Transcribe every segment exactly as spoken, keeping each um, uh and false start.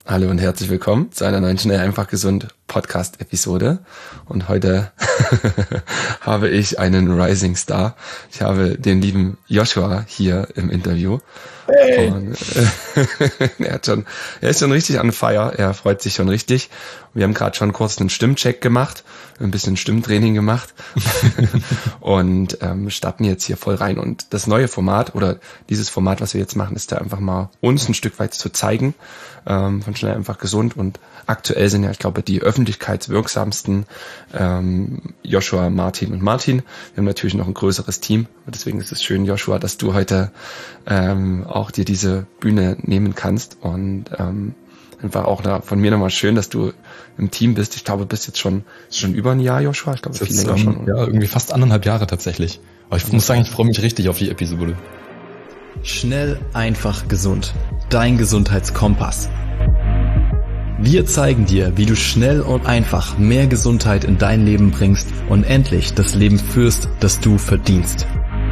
Hallo und herzlich willkommen zu einer neuen Schnell einfach gesund Podcast-Episode. Und heute habe ich einen Rising Star. Ich habe den lieben Joshua hier im Interview. Hey. Und, äh, er hat schon, er ist schon richtig on fire. Er freut sich schon richtig. Wir haben gerade schon kurz einen Stimmcheck gemacht, ein bisschen Stimmtraining gemacht und ähm, starten jetzt hier voll rein. Und das neue Format oder dieses Format, was wir jetzt machen, ist da einfach mal uns ein Stück weit zu zeigen, ähm, von Schnell einfach gesund. Und aktuell sind ja, ich glaube, die öffentlichkeitswirksamsten ähm, Joshua, Martin und Martin. Wir haben natürlich noch ein größeres Team. Und deswegen ist es schön, Joshua, dass du heute ähm, auch dir diese Bühne nehmen kannst. Und ähm, einfach auch da von mir nochmal schön, dass du im Team bist. Ich glaube, du bist jetzt schon schon über ein Jahr, Joshua. Ich glaube, viel länger ähm, schon. Ja, irgendwie fast anderthalb Jahre tatsächlich. Aber ich muss sagen, ich freue mich richtig auf die Episode. Schnell, einfach, gesund. Dein Gesundheitskompass. Wir zeigen dir, wie du schnell und einfach mehr Gesundheit in dein Leben bringst und endlich das Leben führst, das du verdienst.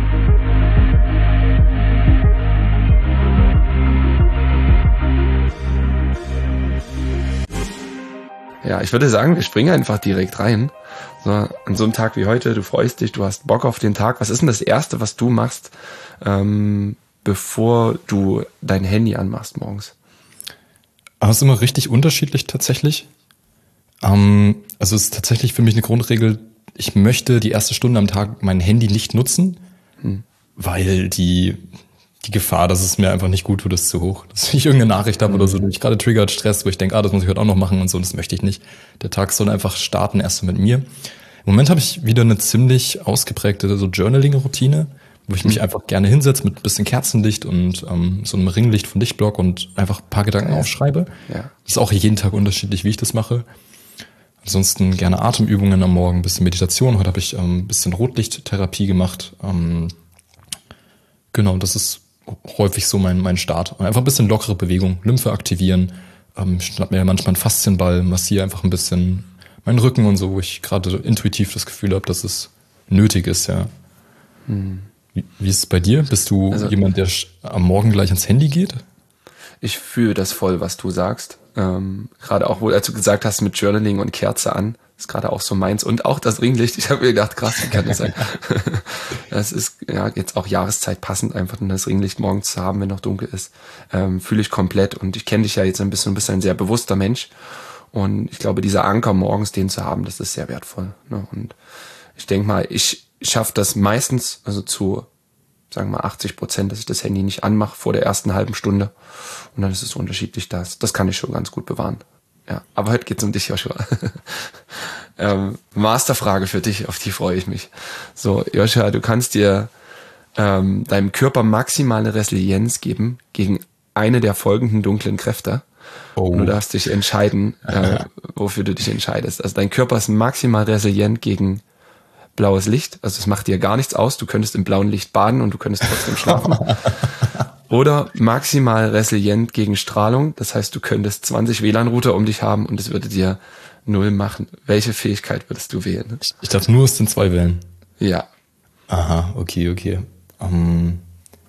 Ja, ich würde sagen, wir springen einfach direkt rein. So, an so einem Tag wie heute, du freust dich, du hast Bock auf den Tag. Was ist denn das Erste, was du machst, ähm, bevor du dein Handy anmachst morgens? Aber es ist immer richtig unterschiedlich tatsächlich. Ähm, also es ist tatsächlich für mich eine Grundregel, ich möchte die erste Stunde am Tag mein Handy nicht nutzen, hm. weil die die Gefahr, dass es mir einfach nicht gut tut, ist zu hoch. Dass ich irgendeine Nachricht habe mhm. oder so, die mich gerade triggert, Stress, wo ich denke, ah, das muss ich heute auch noch machen und so, das möchte ich nicht. Der Tag soll einfach starten, erst mit mir. Im Moment habe ich wieder eine ziemlich ausgeprägte so Journaling-Routine, wo ich mhm. mich einfach gerne hinsetze mit ein bisschen Kerzenlicht und ähm, so einem Ringlicht von Lichtblock und einfach ein paar Gedanken ja. aufschreibe. Ja. Das ist auch jeden Tag unterschiedlich, wie ich das mache. Ansonsten gerne Atemübungen am Morgen, ein bisschen Meditation. Heute habe ich ähm, ein bisschen Rotlichttherapie gemacht. Ähm, genau, das ist häufig so mein mein Start. Und einfach ein bisschen lockere Bewegung, Lymphe aktivieren. Ähm, ich schnapp mir manchmal einen Faszienball, massiere einfach ein bisschen meinen Rücken und so, wo ich gerade intuitiv das Gefühl habe, dass es nötig ist, ja. Hm. Wie, wie ist es bei dir? Bist du also, jemand, der am Morgen gleich ans Handy geht? Ich fühle das voll, was du sagst. Ähm, gerade auch, wo als du gesagt hast, mit Journaling und Kerze an, ist gerade auch so meins. Und auch das Ringlicht. Ich habe mir gedacht, krass, wie kann das sein? Das ist ja jetzt auch Jahreszeit passend, einfach das Ringlicht morgens zu haben, wenn noch dunkel ist. Ähm, fühle ich komplett. Und ich kenne dich ja jetzt ein bisschen, du bist ein sehr bewusster Mensch. Und ich glaube, dieser Anker morgens, den zu haben, das ist sehr wertvoll. Ne? Und ich denke mal, ich schaffe das meistens, also zu, sagen wir mal, achtzig Prozent, dass ich das Handy nicht anmache vor der ersten halben Stunde. Und dann ist es unterschiedlich. Das, das kann ich schon ganz gut bewahren. Ja, aber heute geht's um dich, Joshua. ähm, Masterfrage für dich, auf die freue ich mich. So, Joshua, du kannst dir ähm, deinem Körper maximale Resilienz geben gegen eine der folgenden dunklen Kräfte. Oh. Und du darfst dich entscheiden, äh, wofür du dich entscheidest. Also dein Körper ist maximal resilient gegen blaues Licht. Also es macht dir gar nichts aus. Du könntest im blauen Licht baden und du könntest trotzdem schlafen. Oder maximal resilient gegen Strahlung. Das heißt, du könntest zwanzig W L A N-Router um dich haben und es würde dir null machen. Welche Fähigkeit würdest du wählen? Ich, ich darf nur aus den zwei wählen. Ja. Aha, okay, okay. Um,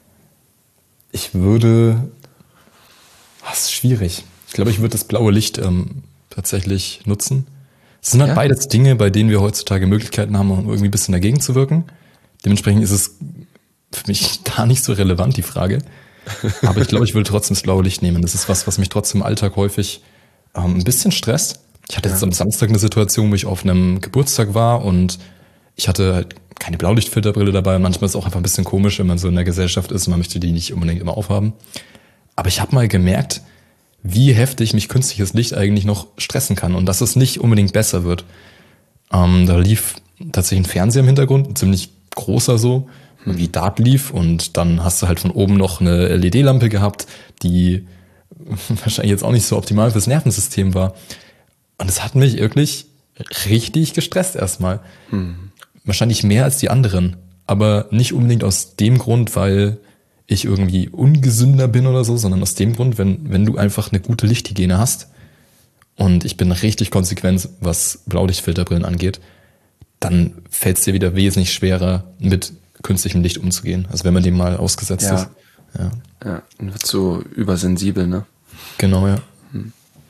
ich würde... Das ist schwierig. Ich glaube, ich würde das blaue Licht ähm, tatsächlich nutzen. Es sind halt ja. beides Dinge, bei denen wir heutzutage Möglichkeiten haben, um irgendwie ein bisschen dagegen zu wirken. Dementsprechend ist es für mich gar nicht so relevant, die Frage. Aber ich glaube, ich würde trotzdem das blaue Licht nehmen. Das ist was, was mich trotzdem im Alltag häufig ähm, ein bisschen stresst. Ich hatte jetzt ja. am Samstag eine Situation, wo ich auf einem Geburtstag war und ich hatte halt keine Blaulichtfilterbrille dabei. Und manchmal ist es auch einfach ein bisschen komisch, wenn man so in der Gesellschaft ist und man möchte die nicht unbedingt immer aufhaben. Aber ich habe mal gemerkt, wie heftig mich künstliches Licht eigentlich noch stressen kann und dass es nicht unbedingt besser wird. Ähm, da lief tatsächlich ein Fernseher im Hintergrund, ein ziemlich großer so, wie Dart lief und dann hast du halt von oben noch eine L E D-Lampe gehabt, die wahrscheinlich jetzt auch nicht so optimal fürs Nervensystem war. Und es hat mich wirklich richtig gestresst erstmal. Hm. Wahrscheinlich mehr als die anderen, aber nicht unbedingt aus dem Grund, weil ich irgendwie ungesünder bin oder so, sondern aus dem Grund, wenn wenn du einfach eine gute Lichthygiene hast und ich bin richtig konsequent, was Blaulichtfilterbrillen angeht, dann fällt es dir wieder wesentlich schwerer, mit künstlichem Licht umzugehen. Also wenn man dem mal ausgesetzt ja. ist. Ja, ja, dann wird so übersensibel, ne? Genau, ja. Hm.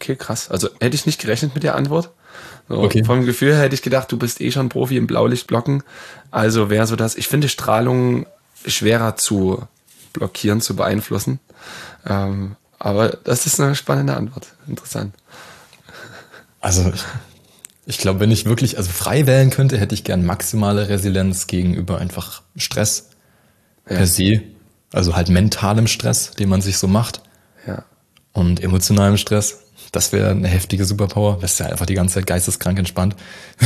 okay, krass. Also hätte ich nicht gerechnet mit der Antwort. So, Okay. Vom Gefühl her hätte ich gedacht, du bist eh schon Profi im Blaulichtblocken. Also wäre so das, ich finde Strahlung schwerer zu blockieren, zu beeinflussen. Ähm, aber das ist eine spannende Antwort. Interessant. Also ich, ich glaube, wenn ich wirklich also frei wählen könnte, hätte ich gern maximale Resilienz gegenüber einfach Stress Ja. per se. Also halt mentalem Stress, den man sich so macht. Ja. Und emotionalem Stress. Das wäre eine heftige Superpower. Das ist ja einfach die ganze Zeit geisteskrank entspannt.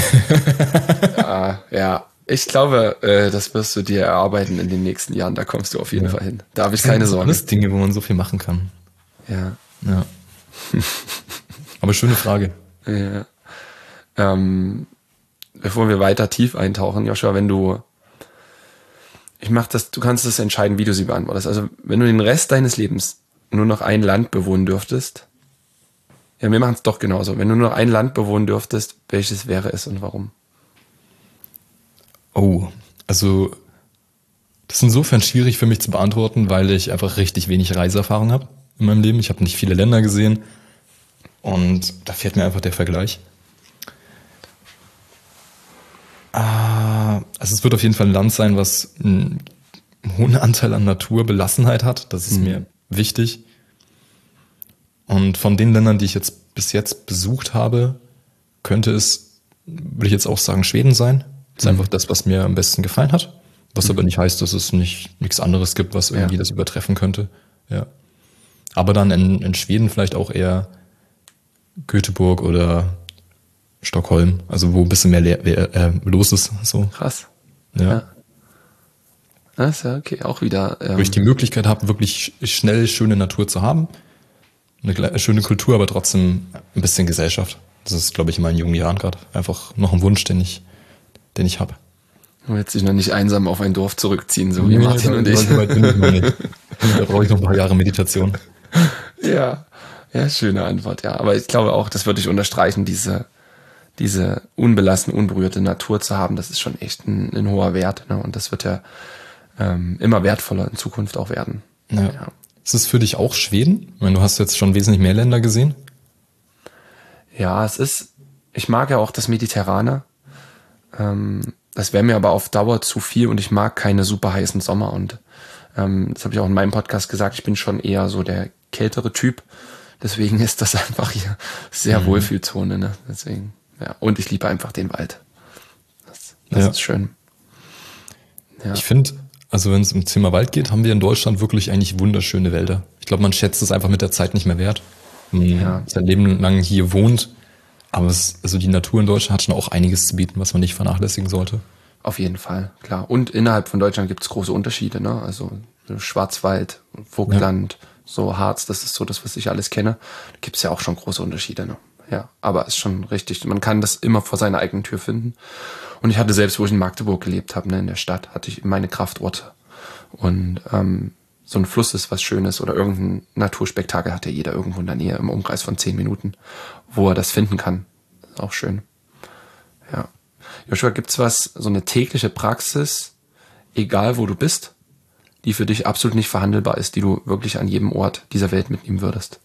Ja, ja. Ich glaube, äh, das wirst du dir erarbeiten in den nächsten Jahren. Da kommst du auf jeden Ja. Fall hin. Da habe ich keine Das sind Sorge. alles Dinge, wo man so viel machen kann. Ja. Ja. Aber schöne Frage. Ja. Ähm, bevor wir weiter tief eintauchen, Joshua, wenn du, ich mach das, du kannst das entscheiden, wie du sie beantwortest. Also, wenn du den Rest deines Lebens nur noch ein Land bewohnen dürftest, ja, wir machen es doch genauso. Wenn du nur noch ein Land bewohnen dürftest, welches wäre es und warum? Oh, also das ist insofern schwierig für mich zu beantworten, weil ich einfach richtig wenig Reiseerfahrung habe in meinem Leben. Ich habe nicht viele Länder gesehen und da fehlt mir einfach der Vergleich. Ah, also es wird auf jeden Fall ein Land sein, was einen hohen Anteil an Naturbelassenheit hat. Das ist mir wichtig. Und von den Ländern, die ich jetzt bis jetzt besucht habe, könnte es, würde ich jetzt auch sagen, Schweden sein. Das ist einfach das, was mir am besten gefallen hat. Was aber nicht heißt, dass es nicht nichts anderes gibt, was irgendwie Ja. das übertreffen könnte. Ja. Aber dann in, in Schweden vielleicht auch eher Göteborg oder Stockholm, also wo ein bisschen mehr leer, äh, los ist. So. Krass. Ja. Ja. Das ist ja okay, auch wieder. Ähm, Wo ich die Möglichkeit habe, wirklich schnell schöne Natur zu haben. Eine gle- schöne Kultur, aber trotzdem ein bisschen Gesellschaft. Das ist, glaube ich, in meinen jungen Jahren gerade einfach noch ein Wunsch, den ich, den ich habe. du willst dich noch nicht einsam auf ein Dorf zurückziehen, so wie Martin und ich. So weit bin ich noch nicht. Da brauche ich noch ein paar Jahre Meditation. Ja, ja, schöne Antwort, ja. Aber ich glaube auch, das würde ich unterstreichen, diese, diese unbelassene, unberührte Natur zu haben, das ist schon echt ein, ein hoher Wert. Ne? Und das wird ja ähm, immer wertvoller in Zukunft auch werden. Ja. Ja. Ist es für dich auch Schweden? Ich meine, du hast jetzt schon wesentlich mehr Länder gesehen. Ja, es ist, ich mag ja auch das Mediterrane. Ähm, das wäre mir aber auf Dauer zu viel und ich mag keine super heißen Sommer. Und ähm, das habe ich auch in meinem Podcast gesagt, ich bin schon eher so der kältere Typ. Deswegen ist das einfach hier sehr Wohlfühlzone. Ne? Deswegen, ja. Und ich liebe einfach den Wald. Das, das Ja. ist schön. Ja. Ich finde, also wenn es um Thema Wald geht, haben wir in Deutschland wirklich eigentlich wunderschöne Wälder. Ich glaube, man schätzt es einfach mit der Zeit nicht mehr wert. Man Ja. sein Leben lang hier wohnt. Aber es, also die Natur in Deutschland hat schon auch einiges zu bieten, was man nicht vernachlässigen sollte. Auf jeden Fall, klar. Und innerhalb von Deutschland gibt es große Unterschiede, ne? Also Schwarzwald, Vogtland, so Harz, das ist so das, was ich alles kenne. Da gibt es ja auch schon große Unterschiede, ne? Ja, aber ist schon richtig. Man kann das immer vor seiner eigenen Tür finden. Und ich hatte selbst, wo ich in Magdeburg gelebt habe, ne, in der Stadt, hatte ich meine Kraftorte. Und ähm, so ein Fluss ist was Schönes oder irgendein Naturspektakel hat ja jeder irgendwo in der Nähe im Umkreis von zehn Minuten, wo er das finden kann. Ist auch schön. Ja. Joshua, gibt's was, so eine tägliche Praxis, egal wo du bist, die für dich absolut nicht verhandelbar ist, die du wirklich an jedem Ort dieser Welt mitnehmen würdest?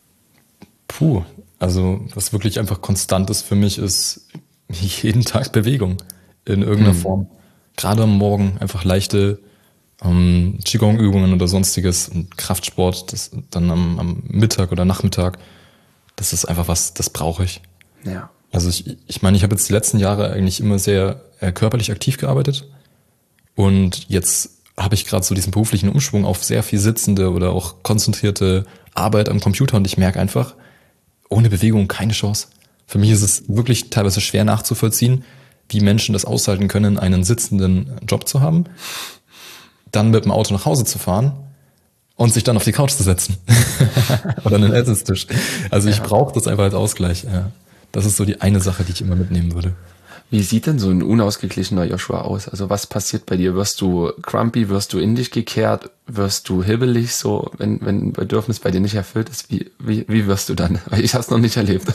Puh, also was wirklich einfach konstant ist für mich, ist jeden Tag Bewegung in irgendeiner Mhm. Form. Gerade am Morgen einfach leichte ähm, Qigong-Übungen oder sonstiges, und Kraftsport, das dann am, am Mittag oder Nachmittag. Das ist einfach was, das brauche ich. Ja. Also ich, ich meine, ich habe jetzt die letzten Jahre eigentlich immer sehr äh, körperlich aktiv gearbeitet und jetzt habe ich gerade so diesen beruflichen Umschwung auf sehr viel sitzende oder auch konzentrierte Arbeit am Computer und ich merke einfach, ohne Bewegung keine Chance. Für mich ist es wirklich teilweise schwer nachzuvollziehen, wie Menschen das aushalten können, einen sitzenden Job zu haben, dann mit dem Auto nach Hause zu fahren und sich dann auf die Couch zu setzen oder an den Essenstisch. Also ich Ja. brauche das einfach als Ausgleich. Ja. Das ist so die eine Sache, die ich immer mitnehmen würde. Wie sieht denn so ein unausgeglichener Joshua aus? Also was passiert bei dir? Wirst du grumpy, wirst du in dich gekehrt, wirst du hibbelig, so wenn, wenn ein Bedürfnis bei dir nicht erfüllt ist? Wie, wie, wie wirst du dann? Weil ich habe es noch nicht erlebt.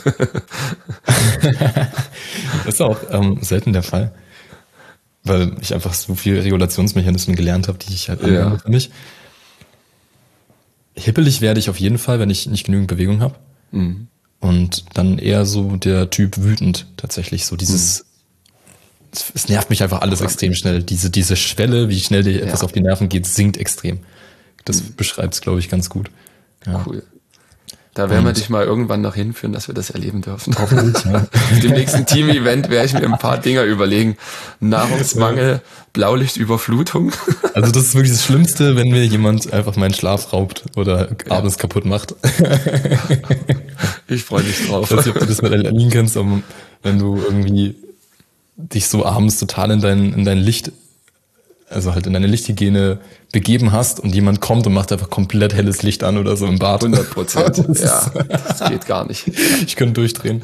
Das ist auch ähm, selten der Fall, weil ich einfach so viele Regulationsmechanismen gelernt habe, die ich halt anwende Ja. für mich. Hibbelig werde ich auf jeden Fall, wenn ich nicht genügend Bewegung habe. Mhm. und dann eher so der Typ wütend tatsächlich, so dieses, mhm. es, es nervt mich einfach alles extrem schnell. Diese, diese Schwelle, wie schnell dir etwas ja. auf die Nerven geht, sinkt extrem. Das mhm. beschreibt es, glaube ich, ganz gut. Ja. Cool. Da werden wir dich mal irgendwann noch hinführen, dass wir das erleben dürfen. Hoffentlich, ja. Auf dem nächsten Team-Event werde ich mir ein paar Dinger überlegen. Nahrungsmangel, Blaulichtüberflutung. Also das ist wirklich das Schlimmste, wenn mir jemand einfach meinen Schlaf raubt oder ja. abends kaputt macht. Ich freue mich drauf. Ich weiß nicht, ob du das mit Aline kennst, aber wenn du irgendwie dich so abends total in dein, in dein Licht, also halt in deine Lichthygiene begeben hast und jemand kommt und macht einfach komplett helles Licht an oder so im Bad. hundert Prozent. Ja, das geht gar nicht. Ich könnte durchdrehen.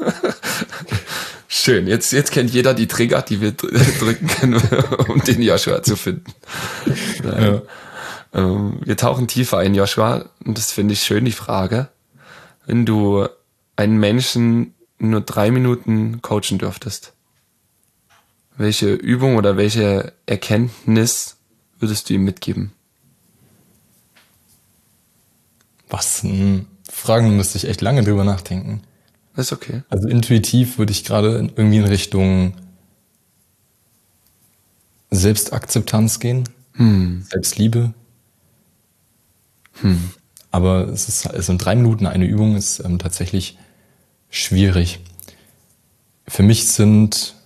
Schön. Jetzt, jetzt kennt jeder die Trigger, die wir drücken können, um den Joshua zu finden. Ja. Ähm, wir tauchen tiefer ein, Joshua, und das finde ich schön, die Frage. Wenn du einen Menschen nur drei Minuten coachen dürftest, welche Übung oder welche Erkenntnis würdest du ihm mitgeben? Was? Hm, Fragen müsste ich echt lange drüber nachdenken. Das ist okay. Also intuitiv würde ich gerade in, irgendwie in Richtung Selbstakzeptanz gehen, hm. Selbstliebe. Hm. Aber es ist also in drei Minuten eine Übung ist ähm, tatsächlich schwierig. Für mich sind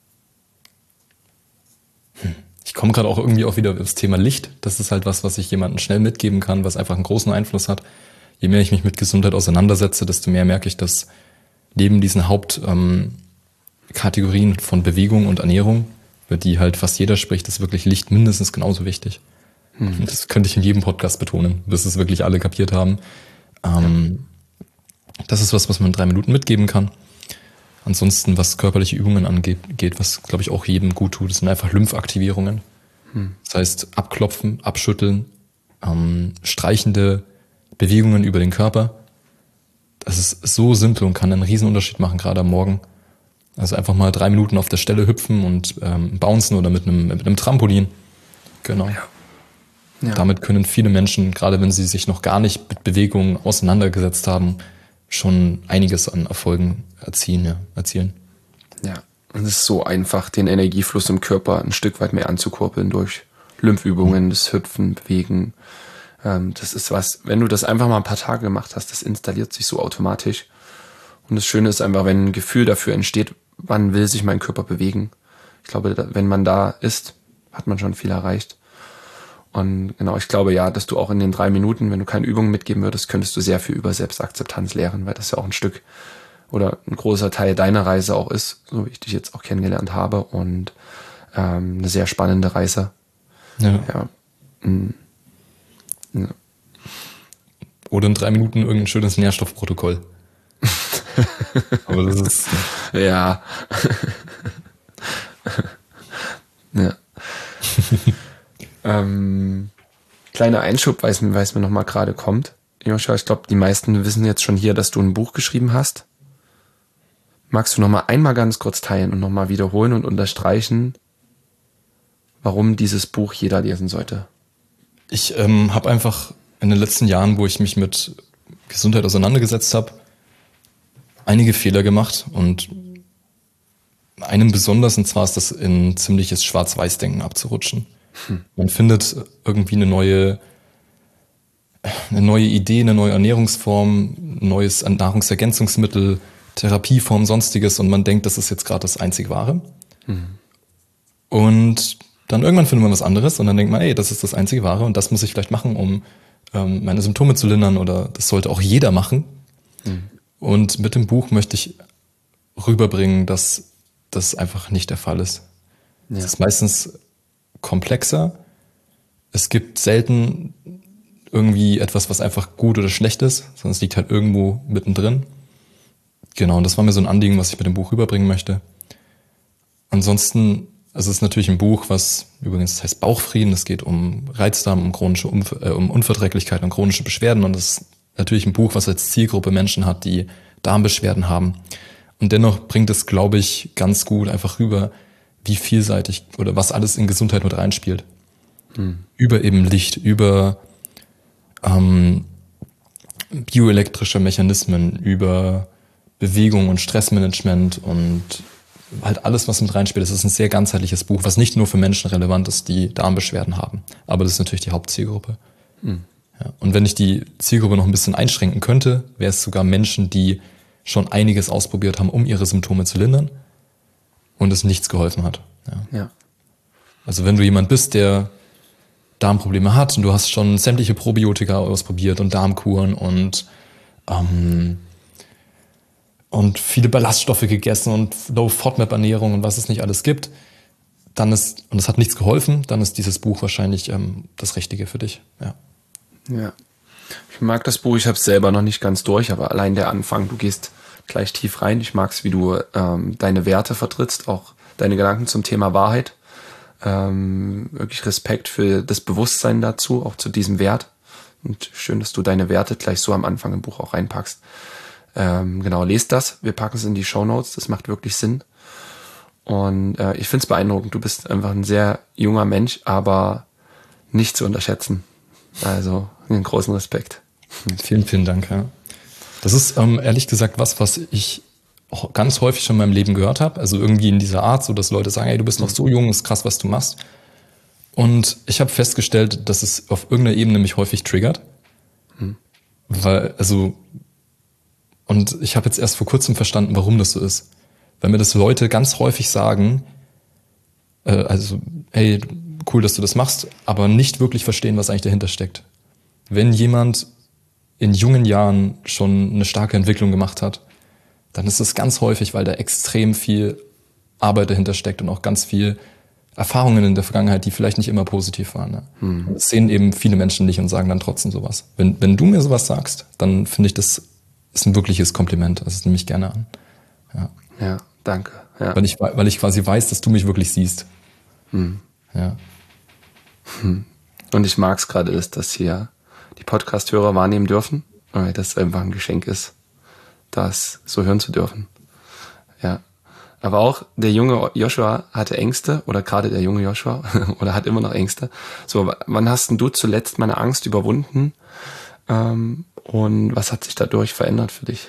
Ich komme gerade auch irgendwie auch wieder auf das Thema Licht. Das ist halt was, was ich jemandem schnell mitgeben kann, was einfach einen großen Einfluss hat. Je mehr ich mich mit Gesundheit auseinandersetze, desto mehr merke ich, dass neben diesen Hauptkategorien ähm, von Bewegung und Ernährung, über die halt fast jeder spricht, ist wirklich Licht mindestens genauso wichtig. Hm. Das könnte ich in jedem Podcast betonen, bis es wirklich alle kapiert haben. Ähm, ja. Das ist was, was man in drei Minuten mitgeben kann. Ansonsten, was körperliche Übungen angeht, geht, was, glaube ich, auch jedem gut tut, das sind einfach Lymphaktivierungen. Hm. Das heißt, abklopfen, abschütteln, ähm, streichende Bewegungen über den Körper. Das ist so simpel und kann einen riesen Unterschied machen, gerade am Morgen. Also einfach mal drei Minuten auf der Stelle hüpfen und ähm, bouncen oder mit einem, mit einem Trampolin. Genau. Ja. Ja. Damit können viele Menschen, gerade wenn sie sich noch gar nicht mit Bewegungen auseinandergesetzt haben, schon einiges an Erfolgen erzielen, ja, erzielen. Ja, und es ist so einfach, den Energiefluss im Körper ein Stück weit mehr anzukurbeln durch Lympfübungen, mhm. das Hüpfen, Bewegen. Ähm, das ist was, wenn du das einfach mal ein paar Tage gemacht hast, das installiert sich so automatisch. Und das Schöne ist einfach, wenn ein Gefühl dafür entsteht, wann will sich mein Körper bewegen. Ich glaube, wenn man da ist, hat man schon viel erreicht. Und genau, ich glaube ja, dass du auch in den drei Minuten, wenn du keine Übungen mitgeben würdest, könntest du sehr viel über Selbstakzeptanz lernen, weil das ja auch ein Stück oder ein großer Teil deiner Reise auch ist, so wie ich dich jetzt auch kennengelernt habe, und ähm, eine sehr spannende Reise. Ja. Ja. Mhm. Ja. Oder in drei Minuten irgendein schönes Nährstoffprotokoll. Aber das ist... Ja. Ja. ähm, kleiner Einschub, weil es mir, weil es mir nochmal gerade kommt. Joshua, ich glaube, die meisten wissen jetzt schon hier, dass du ein Buch geschrieben hast. Magst du nochmal einmal ganz kurz teilen und nochmal wiederholen und unterstreichen, warum dieses Buch jeder lesen sollte? Ich ähm, habe einfach in den letzten Jahren, wo ich mich mit Gesundheit auseinandergesetzt habe, einige Fehler gemacht, und einen besonders, und zwar ist das in ziemliches Schwarz-Weiß-Denken abzurutschen. Hm. Man findet irgendwie eine neue, eine neue Idee, eine neue Ernährungsform, ein neues Nahrungsergänzungsmittel, Therapieform, sonstiges, und man denkt, das ist jetzt gerade das einzig Wahre. Hm. Und dann irgendwann findet man was anderes und dann denkt man, ey, das ist das einzige Wahre und das muss ich vielleicht machen, um ähm, meine Symptome zu lindern, oder das sollte auch jeder machen. Hm. Und mit dem Buch möchte ich rüberbringen, dass das einfach nicht der Fall ist. Ja. Es ist meistens komplexer. Es gibt selten irgendwie etwas, was einfach gut oder schlecht ist, sondern es liegt halt irgendwo mittendrin. Genau, und das war mir so ein Anliegen, was ich mit dem Buch rüberbringen möchte. Ansonsten, es ist natürlich ein Buch, was übrigens das heißt Bauchfrieden. Es geht um Reizdarm, um chronische Unver- äh, um Unverträglichkeit und chronische Beschwerden. Und es ist natürlich ein Buch, was als Zielgruppe Menschen hat, die Darmbeschwerden haben. Und dennoch bringt es, glaube ich, ganz gut einfach rüber, wie vielseitig oder was alles in Gesundheit mit reinspielt. Hm. Über eben Licht, über ähm, bioelektrische Mechanismen, über Bewegung und Stressmanagement und halt alles, was mit reinspielt. Das ist ein sehr ganzheitliches Buch, was nicht nur für Menschen relevant ist, die Darmbeschwerden haben. Aber das ist natürlich die Hauptzielgruppe. Mhm. Ja, und wenn ich die Zielgruppe noch ein bisschen einschränken könnte, wäre es sogar Menschen, die schon einiges ausprobiert haben, um ihre Symptome zu lindern und es nichts geholfen hat. Ja. Ja. Also wenn du jemand bist, der Darmprobleme hat und du hast schon sämtliche Probiotika ausprobiert und Darmkuren und ähm, und viele Ballaststoffe gegessen und Low-FODMAP-Ernährung und was es nicht alles gibt, dann ist, und es hat nichts geholfen, dann ist dieses Buch wahrscheinlich ähm, das Richtige für dich. Ja. Ja. Ich mag das Buch, ich habe es selber noch nicht ganz durch, aber allein der Anfang, du gehst gleich tief rein. Ich mag es, wie du ähm, deine Werte vertrittst, auch deine Gedanken zum Thema Wahrheit. Ähm, wirklich Respekt für das Bewusstsein dazu, auch zu diesem Wert. Und schön, dass du deine Werte gleich so am Anfang im Buch auch reinpackst. Ähm, genau, lest das. Wir packen es in die Shownotes. Das macht wirklich Sinn. Und äh, ich finde es beeindruckend. Du bist einfach ein sehr junger Mensch, aber nicht zu unterschätzen. Also einen großen Respekt. Vielen, vielen Dank. Ja. Das ist ähm, ehrlich gesagt was, was ich auch ganz häufig schon in meinem Leben gehört habe. Also irgendwie in dieser Art, so dass Leute sagen, hey, du bist noch so jung, ist krass, was du machst. Und ich habe festgestellt, dass es auf irgendeiner Ebene mich häufig triggert. Hm. Weil, also, und ich habe jetzt erst vor kurzem verstanden, warum das so ist. Weil mir das Leute ganz häufig sagen, äh, also, hey, cool, dass du das machst, aber nicht wirklich verstehen, was eigentlich dahinter steckt. Wenn jemand in jungen Jahren schon eine starke Entwicklung gemacht hat, dann ist es ganz häufig, weil da extrem viel Arbeit dahinter steckt und auch ganz viel Erfahrungen in der Vergangenheit, die vielleicht nicht immer positiv waren. Ne? Hm. Das sehen eben viele Menschen nicht und sagen dann trotzdem sowas. Wenn, wenn du mir sowas sagst, dann finde ich, das ist ein wirkliches Kompliment. Das nehme ich gerne an. Ja, ja danke. Ja. Weil ich, weil ich quasi weiß, dass du mich wirklich siehst. Hm. Ja. Hm. Und ich mag es gerade, dass das hier die Podcast-Hörer wahrnehmen dürfen, weil das einfach ein Geschenk ist, das so hören zu dürfen. Ja. Aber auch der junge Joshua hatte Ängste, oder gerade der junge Joshua, oder hat immer noch Ängste. So, wann hast denn du zuletzt meine Angst überwunden? Ähm, und was hat sich dadurch verändert für dich?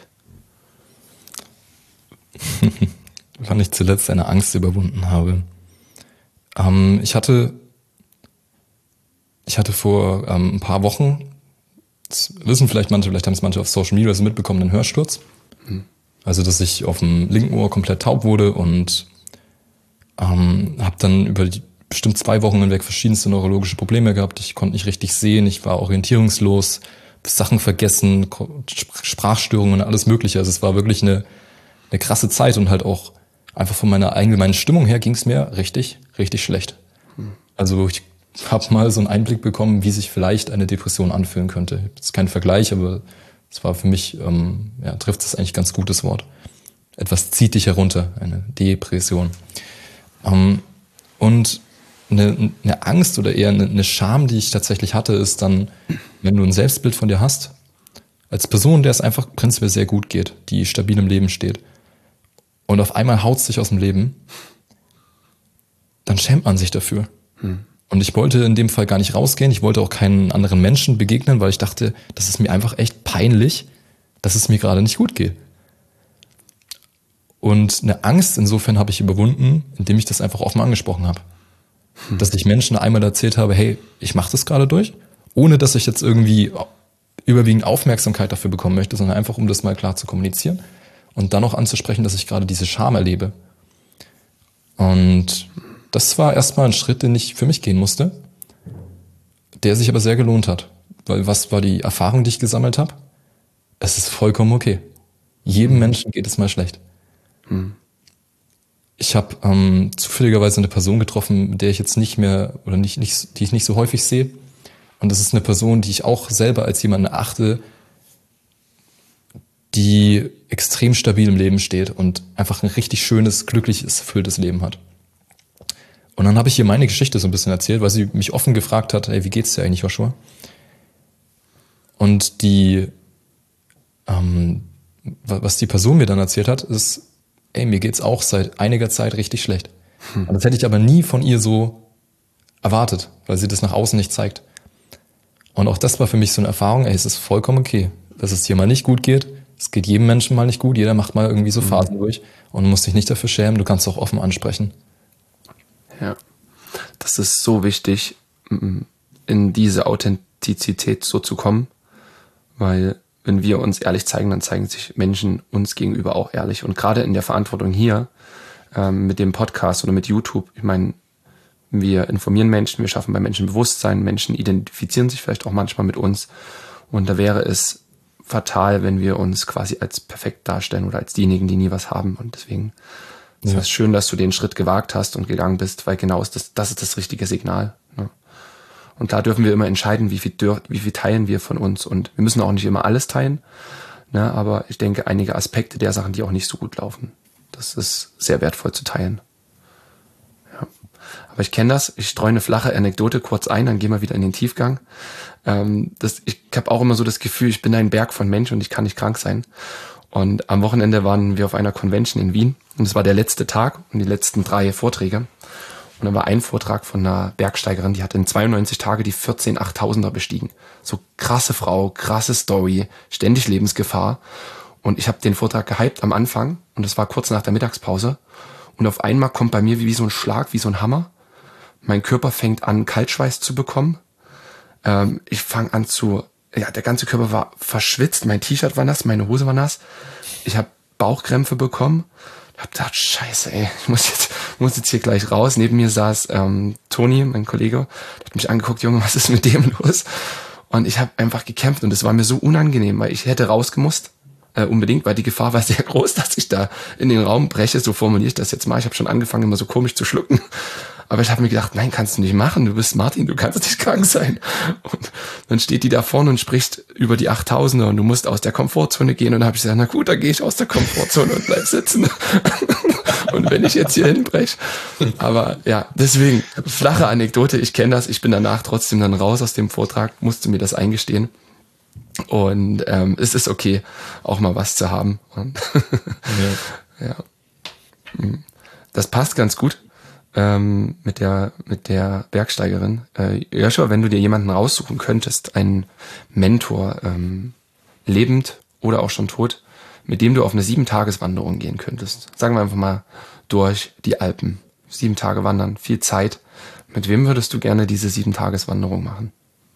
Wann ich zuletzt eine Angst überwunden habe? Ähm, ich hatte, ich hatte vor ähm, ein paar Wochen, das wissen vielleicht manche, vielleicht haben es manche auf Social Media so mitbekommen, einen Hörsturz. Hm. Also, dass ich auf dem linken Ohr komplett taub wurde und ähm, habe dann über die, bestimmt zwei Wochen hinweg verschiedenste neurologische Probleme gehabt. Ich konnte nicht richtig sehen, ich war orientierungslos, Sachen vergessen, Sprachstörungen und alles Mögliche. Also es war wirklich eine, eine krasse Zeit und halt auch einfach von meiner allgemeinen Stimmung her ging es mir richtig, richtig schlecht. Hm. Also ich habe mal so einen Einblick bekommen, wie sich vielleicht eine Depression anfühlen könnte. Das ist kein Vergleich, aber es war für mich, ähm, ja, trifft es eigentlich ganz gutes Wort. Etwas zieht dich herunter, eine Depression. Ähm, und eine, eine Angst oder eher eine, eine Scham, die ich tatsächlich hatte, ist dann, wenn du ein Selbstbild von dir hast, als Person, der es einfach prinzipiell sehr gut geht, die stabil im Leben steht, und auf einmal haut es dich aus dem Leben, dann schämt man sich dafür. Hm. Und ich wollte in dem Fall gar nicht rausgehen. Ich wollte auch keinen anderen Menschen begegnen, weil ich dachte, das ist mir einfach echt peinlich, dass es mir gerade nicht gut geht. Und eine Angst insofern habe ich überwunden, indem ich das einfach offen angesprochen habe. Hm. Dass ich Menschen einmal erzählt habe, hey, ich mache das gerade durch, ohne dass ich jetzt irgendwie überwiegend Aufmerksamkeit dafür bekommen möchte, sondern einfach, um das mal klar zu kommunizieren und dann auch anzusprechen, dass ich gerade diese Scham erlebe. Und das war erstmal ein Schritt, den ich für mich gehen musste, der sich aber sehr gelohnt hat. Weil was war die Erfahrung, die ich gesammelt habe? Es ist vollkommen okay. Jedem mhm. Menschen geht es mal schlecht. Mhm. Ich habe ähm, zufälligerweise eine Person getroffen, mit der ich jetzt nicht mehr, oder nicht, nicht, die ich nicht so häufig sehe. Und das ist eine Person, die ich auch selber als jemanden erachte, die extrem stabil im Leben steht und einfach ein richtig schönes, glückliches, erfülltes Leben hat. Und dann habe ich ihr meine Geschichte so ein bisschen erzählt, weil sie mich offen gefragt hat, hey, wie geht's dir eigentlich, Joshua? Und die, ähm, was die Person mir dann erzählt hat, ist, ey, mir geht's auch seit einiger Zeit richtig schlecht. Hm. Und das hätte ich aber nie von ihr so erwartet, weil sie das nach außen nicht zeigt. Und auch das war für mich so eine Erfahrung, ey, es ist vollkommen okay. dass es dir mal nicht gut geht. Es geht jedem Menschen mal nicht gut. Jeder macht mal irgendwie so Phasen mhm. durch und du musst dich nicht dafür schämen. Du kannst auch offen ansprechen. Ja, das ist so wichtig, in diese Authentizität so zu kommen, weil wenn wir uns ehrlich zeigen, dann zeigen sich Menschen uns gegenüber auch ehrlich. Und gerade in der Verantwortung hier ähm, mit dem Podcast oder mit YouTube, ich meine, wir informieren Menschen, wir schaffen bei Menschen Bewusstsein, Menschen identifizieren sich vielleicht auch manchmal mit uns. Und da wäre es fatal, wenn wir uns quasi als perfekt darstellen oder als diejenigen, die nie was haben. Und deswegen ja. ist es schön, dass du den Schritt gewagt hast und gegangen bist, weil genau ist das, das ist das richtige Signal. Ne? Und da dürfen wir immer entscheiden, wie viel, dür- wie viel teilen wir von uns. Und wir müssen auch nicht immer alles teilen. Ne? Aber ich denke, einige Aspekte der Sachen, die auch nicht so gut laufen, das ist sehr wertvoll zu teilen. Ja. Aber ich kenne das. Ich streue eine flache Anekdote kurz ein, dann gehen wir wieder in den Tiefgang. Ähm, das, ich habe auch immer so das Gefühl, ich bin ein Berg von Mensch und ich kann nicht krank sein. Und am Wochenende waren wir auf einer Convention in Wien. Und es war der letzte Tag und die letzten drei Vorträge. Und dann war ein Vortrag von einer Bergsteigerin, die hat in zweiundneunzig Tage die vierzehn achttausender bestiegen. So krasse Frau, krasse Story, ständig Lebensgefahr. Und ich habe den Vortrag gehypt am Anfang und das war kurz nach der Mittagspause. Und auf einmal kommt bei mir wie, wie so ein Schlag, wie so ein Hammer. Mein Körper fängt an, Kaltschweiß zu bekommen. Ähm, ich fange an zu, ja, der ganze Körper war verschwitzt. Mein T-Shirt war nass, meine Hose war nass. Ich habe Bauchkrämpfe bekommen. Hab gedacht, scheiße, ey, ich muss jetzt, muss jetzt hier gleich raus. Neben mir saß ähm, Toni, mein Kollege, der hat mich angeguckt, Junge, was ist mit dem los? Und ich habe einfach gekämpft und es war mir so unangenehm, weil ich hätte rausgemusst, äh, unbedingt, weil die Gefahr war sehr groß, dass ich da in den Raum breche, so formuliere ich das jetzt mal. Ich habe schon angefangen, immer so komisch zu schlucken. Aber ich habe mir gedacht, nein, kannst du nicht machen, du bist Martin, du kannst nicht krank sein. Und dann steht die da vorne und spricht über die achttausender und du musst aus der Komfortzone gehen. Und dann habe ich gesagt, na gut, dann gehe ich aus der Komfortzone und bleib sitzen. Und wenn ich jetzt hier hinbreche. Aber ja, deswegen, flache Anekdote, ich kenne das, ich bin danach trotzdem dann raus aus dem Vortrag, musste mir das eingestehen. Und ähm, es ist okay, auch mal was zu haben. Und ja. ja. Das passt ganz gut. Ähm, mit der mit der Bergsteigerin. Äh, Joshua, wenn du dir jemanden raussuchen könntest, einen Mentor, ähm, lebend oder auch schon tot, mit dem du auf eine sieben-Tages-Wanderung gehen könntest. Sagen wir einfach mal durch die Alpen. Sieben Tage wandern, viel Zeit. Mit wem würdest du gerne diese sieben-Tages-Wanderung machen?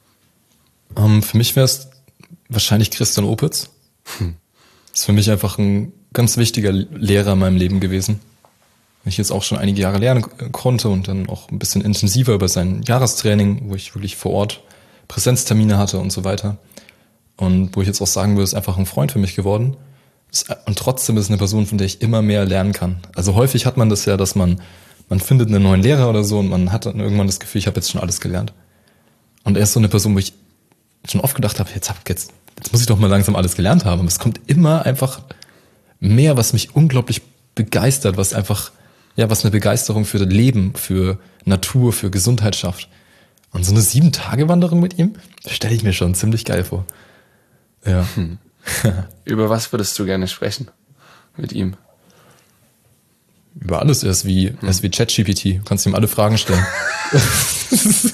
Um, für mich wäre es wahrscheinlich Christian Opitz. Hm. Ist für mich einfach ein ganz wichtiger Lehrer in meinem Leben gewesen. Ich jetzt auch schon einige Jahre lernen konnte und dann auch ein bisschen intensiver über sein Jahrestraining, wo ich wirklich vor Ort Präsenztermine hatte und so weiter. Und wo ich jetzt auch sagen würde, ist einfach ein Freund für mich geworden. Und trotzdem ist es eine Person, von der ich immer mehr lernen kann. Also häufig hat man das ja, dass man, man findet einen neuen Lehrer oder so und man hat dann irgendwann das Gefühl, ich habe jetzt schon alles gelernt. Und er ist so eine Person, wo ich schon oft gedacht habe, jetzt, hab, jetzt, jetzt muss ich doch mal langsam alles gelernt haben. Aber es kommt immer einfach mehr, was mich unglaublich begeistert, was einfach ja, was eine Begeisterung für das Leben, für Natur, für Gesundheit schafft. Und so eine Sieben-Tage-Wanderung mit ihm, das stelle ich mir schon ziemlich geil vor. Ja. Hm. Über was würdest du gerne sprechen mit ihm? Über alles. Er ist wie, hm. er ist wie ChatGPT. Du kannst ihm alle Fragen stellen. das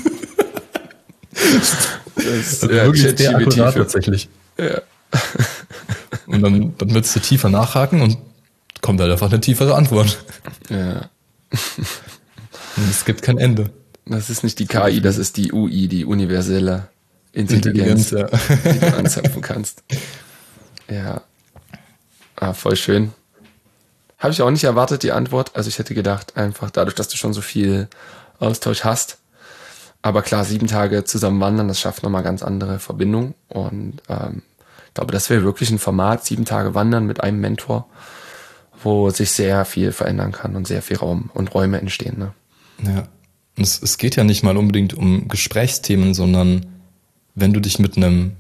ist ja, wirklich sehr akkurat tatsächlich. Ja. Und dann, dann willst du tiefer nachhaken und kommt halt einfach eine tiefere Antwort. Ja. Und es gibt kein Ende. Das ist nicht die K I, das ist die U I, die universelle Intelligenz, Intelligenz ja. die du anzapfen kannst. Ja. Ah, voll schön. Habe ich auch nicht erwartet, die Antwort. Also ich hätte gedacht, einfach dadurch, dass du schon so viel Austausch hast. Aber klar, sieben Tage zusammen wandern, das schafft nochmal ganz andere Verbindung. Und ähm, ich glaube, das wäre wirklich ein Format, sieben Tage wandern mit einem Mentor, wo sich sehr viel verändern kann und sehr viel Raum und Räume entstehen. Ne? Ja, und es, es geht ja nicht mal unbedingt um Gesprächsthemen, sondern wenn du dich mit einem,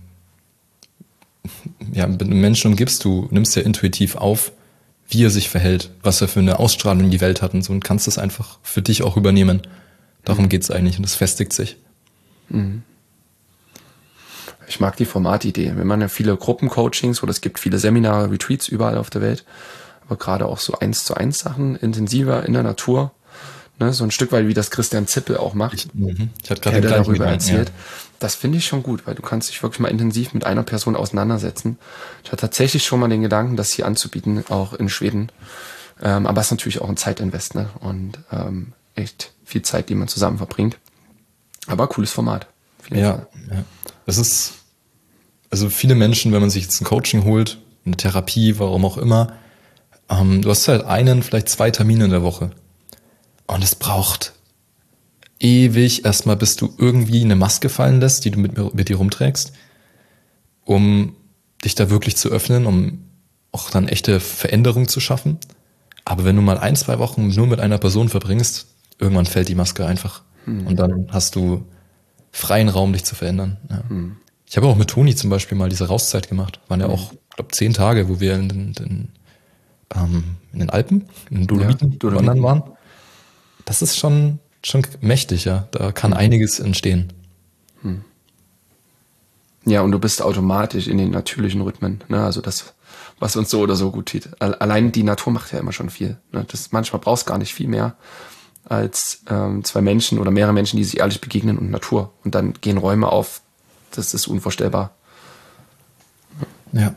ja, mit einem Menschen umgibst, du nimmst ja intuitiv auf, wie er sich verhält, was er für eine Ausstrahlung in die Welt hat und so und kannst das einfach für dich auch übernehmen. Darum mhm. geht's eigentlich und das festigt sich. Mhm. Ich mag die Formatidee. Wir machen ja viele Gruppencoachings oder es gibt viele Seminare, Retreats überall auf der Welt. Aber gerade auch so eins zu eins Sachen, intensiver in der Natur, ne, so ein Stück weit wie das Christian Zippel auch macht. Ich, ich hatte gerade darüber gemeint, erzählt. Ja. das finde ich schon gut, weil du kannst dich wirklich mal intensiv mit einer Person auseinandersetzen. Ich hatte tatsächlich schon mal den Gedanken, das hier anzubieten, auch in Schweden. Ähm, aber es ist natürlich auch ein Zeitinvest, ne? Und ähm, echt viel Zeit, die man zusammen verbringt. Aber cooles Format. Ja, ja. Es ist, also viele Menschen, wenn man sich jetzt ein Coaching holt, eine Therapie, warum auch immer, ähm, du hast halt einen, vielleicht zwei Termine in der Woche. Und es braucht ewig erstmal, bis du irgendwie eine Maske fallen lässt, die du mit, mit dir rumträgst, um dich da wirklich zu öffnen, um auch dann echte Veränderung zu schaffen. Aber wenn du mal ein, zwei Wochen nur mit einer Person verbringst, irgendwann fällt die Maske einfach. Hm. Und dann hast du freien Raum, dich zu verändern. Ja. Hm. Ich habe auch mit Toni zum Beispiel mal diese Rauszeit gemacht. Waren ja auch, ich glaube, zehn Tage, wo wir in den, den, ähm, in den Alpen, in den Dolomiten, ja, Dolomiten wandern waren. Das ist schon, schon mächtig, ja. Da kann hm. einiges entstehen. Hm. Ja, und du bist automatisch in den natürlichen Rhythmen. Ne? Also das, was uns so oder so gut tut. Allein die Natur macht ja immer schon viel. Ne? Das, manchmal brauchst du gar nicht viel mehr als ähm, zwei Menschen oder mehrere Menschen, die sich ehrlich begegnen und Natur. Und dann gehen Räume auf. Das ist unvorstellbar. Ja. ja.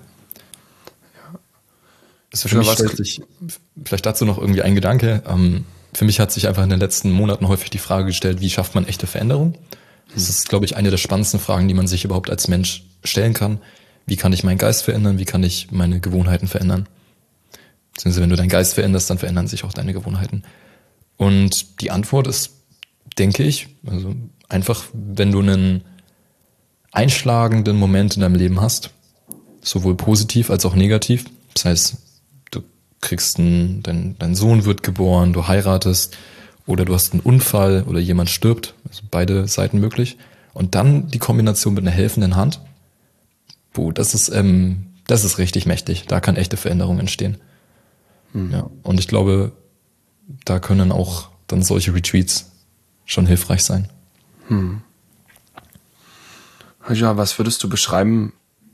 Also für mich stellt sich vielleicht dazu noch irgendwie ein Gedanke. Ähm, für mich hat sich einfach in den letzten Monaten häufig die Frage gestellt, wie schafft man echte Veränderung? Das ist, glaube ich, eine der spannendsten Fragen, die man sich überhaupt als Mensch stellen kann. Wie kann ich meinen Geist verändern? Wie kann ich meine Gewohnheiten verändern? Beziehungsweise wenn du deinen Geist veränderst, dann verändern sich auch deine Gewohnheiten. Und die Antwort ist, denke ich, also einfach, wenn du einen einschlagenden Moment in deinem Leben hast, sowohl positiv als auch negativ. Das heißt, du kriegst einen, dein, dein Sohn wird geboren, du heiratest oder du hast einen Unfall oder jemand stirbt, also beide Seiten möglich. Und dann die Kombination mit einer helfenden Hand, boah, das ist, ähm, das ist richtig mächtig. Da kann echte Veränderung entstehen. Hm. Ja, und ich glaube, da können auch dann solche Retreats schon hilfreich sein. Hm. Ja, was würdest du beschreiben,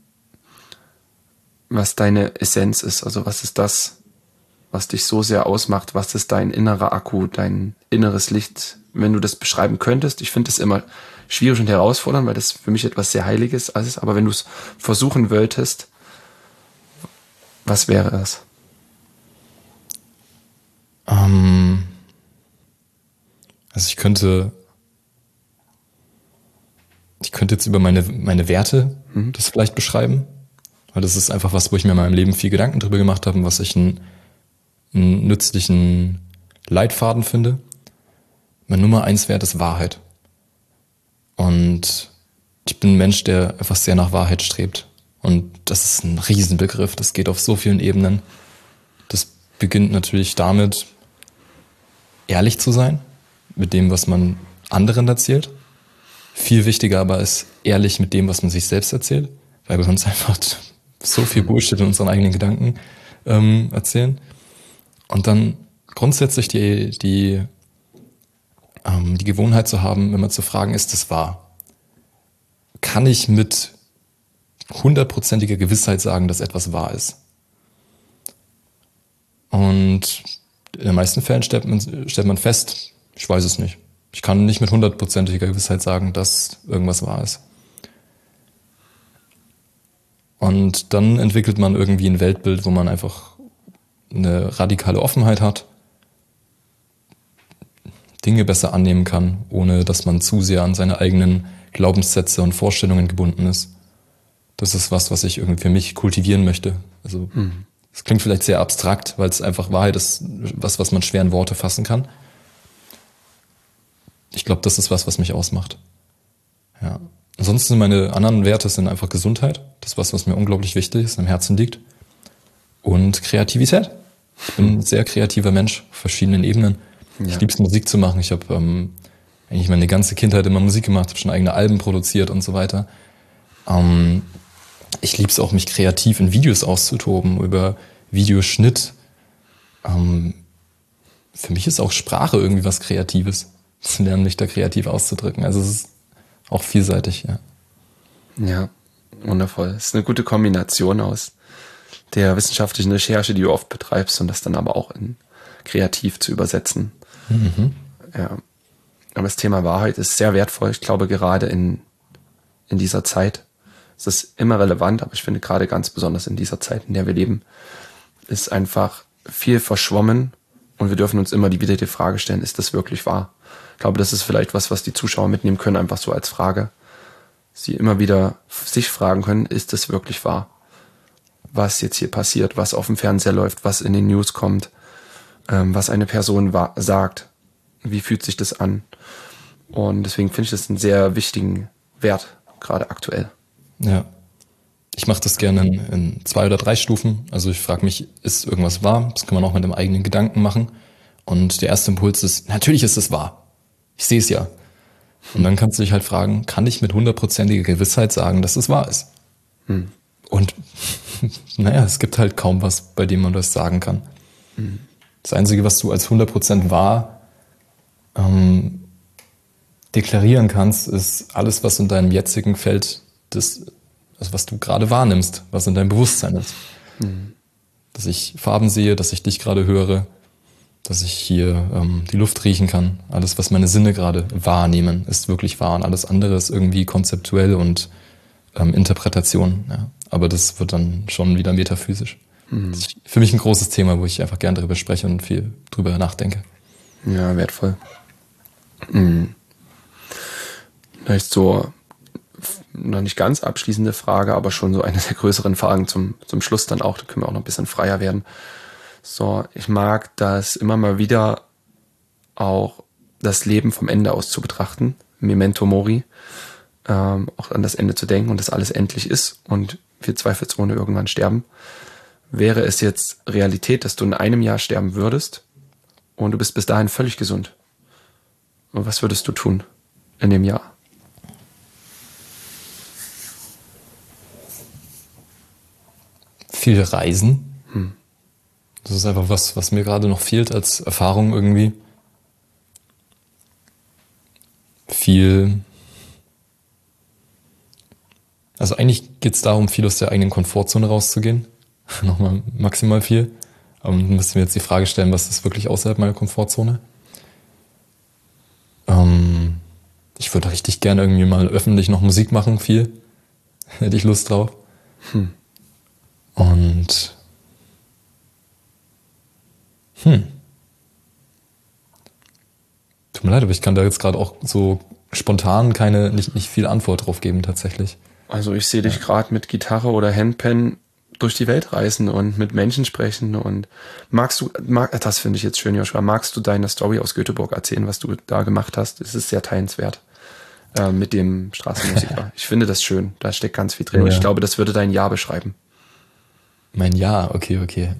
was deine Essenz ist? Also was ist das, was dich so sehr ausmacht? Was ist dein innerer Akku, dein inneres Licht? Wenn du das beschreiben könntest, ich finde das immer schwierig und herausfordernd, weil das für mich etwas sehr Heiliges ist. Aber wenn du es versuchen wolltest, was wäre es? Ähm, also ich könnte ich könnte jetzt über meine meine Werte mhm. das vielleicht beschreiben, weil das ist einfach was, wo ich mir in meinem Leben viel Gedanken drüber gemacht habe und was ich einen, einen nützlichen Leitfaden finde. Mein Nummer eins Wert ist Wahrheit. Und ich bin ein Mensch, der einfach sehr nach Wahrheit strebt. Und das ist ein Riesenbegriff, das geht auf so vielen Ebenen. Das beginnt natürlich damit, ehrlich zu sein mit dem, was man anderen erzählt. Viel wichtiger aber ist, ehrlich mit dem, was man sich selbst erzählt, weil wir uns einfach so viel Bullshit in unseren eigenen Gedanken ähm, erzählen. Und dann grundsätzlich die, die, ähm, die Gewohnheit zu haben, immer zu fragen, ist das wahr? Kann ich mit hundertprozentiger Gewissheit sagen, dass etwas wahr ist? Und in den meisten Fällen stellt man, stellt man fest, ich weiß es nicht. Ich kann nicht mit hundertprozentiger Gewissheit sagen, dass irgendwas wahr ist. Und dann entwickelt man irgendwie ein Weltbild, wo man einfach eine radikale Offenheit hat, Dinge besser annehmen kann, ohne dass man zu sehr an seine eigenen Glaubenssätze und Vorstellungen gebunden ist. Das ist was, was ich irgendwie für mich kultivieren möchte. Also, es mhm. klingt vielleicht sehr abstrakt, weil es einfach Wahrheit ist, was, was man schwer in Worte fassen kann. Ich glaube, das ist was, was mich ausmacht. Ja. Ansonsten meine anderen Werte sind einfach Gesundheit. Das ist was, was mir unglaublich wichtig ist, am Herzen liegt. Und Kreativität. Ich bin ein sehr kreativer Mensch auf verschiedenen Ebenen. Ja. Ich liebe es, Musik zu machen. Ich habe ähm, eigentlich meine ganze Kindheit immer Musik gemacht, habe schon eigene Alben produziert und so weiter. Ähm, ich liebe es auch, mich kreativ in Videos auszutoben, über Videoschnitt. Ähm, für mich ist auch Sprache irgendwie was Kreatives. Zu lernen, mich da kreativ auszudrücken. Also es ist auch vielseitig, ja. Ja, wundervoll. Es ist eine gute Kombination aus der wissenschaftlichen Recherche, die du oft betreibst, und das dann aber auch in kreativ zu übersetzen. Mhm. Ja. Aber das Thema Wahrheit ist sehr wertvoll. Ich glaube, gerade in in dieser Zeit. Es ist immer relevant, aber ich finde gerade ganz besonders in dieser Zeit, in der wir leben, ist einfach viel verschwommen und wir dürfen uns immer wieder die Frage stellen, ist das wirklich wahr? Ich glaube, das ist vielleicht was, was die Zuschauer mitnehmen können, einfach so als Frage. Sie immer wieder sich fragen können, ist das wirklich wahr? Was jetzt hier passiert, was auf dem Fernseher läuft, was in den News kommt, ähm, was eine Person wa- sagt, wie fühlt sich das an? Und deswegen finde ich das einen sehr wichtigen Wert, gerade aktuell. Ja. Ich mache das gerne in, in zwei oder drei Stufen. Also ich frage mich, ist irgendwas wahr? Das kann man auch mit dem eigenen Gedanken machen. Und der erste Impuls ist, natürlich ist es wahr. Ich sehe es ja. Und dann kannst du dich halt fragen, kann ich mit hundertprozentiger Gewissheit sagen, dass es wahr ist? Hm. Und naja, es gibt halt kaum was, bei dem man das sagen kann. Hm. Das Einzige, was du als hundert Prozent wahr ähm, deklarieren kannst, ist alles, was in deinem jetzigen Feld des, also was du gerade wahrnimmst, was in deinem Bewusstsein ist. Hm. Dass ich Farben sehe, dass ich dich gerade höre, dass ich hier ähm, die Luft riechen kann. Alles, was meine Sinne gerade wahrnehmen, ist wirklich wahr. Und alles andere ist irgendwie konzeptuell und ähm, Interpretation. Ja. Aber das wird dann schon wieder metaphysisch. Mhm. Das ist für mich ein großes Thema, wo ich einfach gern darüber spreche und viel drüber nachdenke. Ja, wertvoll. Mhm. Vielleicht so, noch nicht ganz abschließende Frage, aber schon so eine der größeren Fragen zum, zum Schluss dann auch. Da können wir auch noch ein bisschen freier werden. So, ich mag das immer mal wieder auch das Leben vom Ende aus zu betrachten, Memento Mori, ähm, auch an das Ende zu denken und dass alles endlich ist und wir zweifelsohne irgendwann sterben. Wäre es jetzt Realität, dass du in einem Jahr sterben würdest und du bist bis dahin völlig gesund? Und was würdest du tun in dem Jahr? Viel reisen. Hm. Das ist einfach was, was mir gerade noch fehlt als Erfahrung irgendwie. Viel. Also eigentlich geht es darum, viel aus der eigenen Komfortzone rauszugehen. Nochmal maximal viel. Aber dann müssen wir jetzt die Frage stellen, was ist wirklich außerhalb meiner Komfortzone? Ähm, ich würde richtig gerne irgendwie mal öffentlich noch Musik machen, viel. Hätte ich Lust drauf. Hm. Und Hm. Tut mir leid, aber ich kann da jetzt gerade auch so spontan keine, nicht, nicht viel Antwort drauf geben tatsächlich. Also ich sehe dich gerade mit Gitarre oder Handpan durch die Welt reisen und mit Menschen sprechen und magst du, mag, das finde ich jetzt schön, Joshua, magst du deine Story aus Göteborg erzählen, was du da gemacht hast? Es ist sehr teilenswert äh, mit dem Straßenmusiker. Ich finde das schön, da steckt ganz viel drin ja. Und ich glaube, das würde dein Jahr beschreiben. Mein Jahr, okay, okay.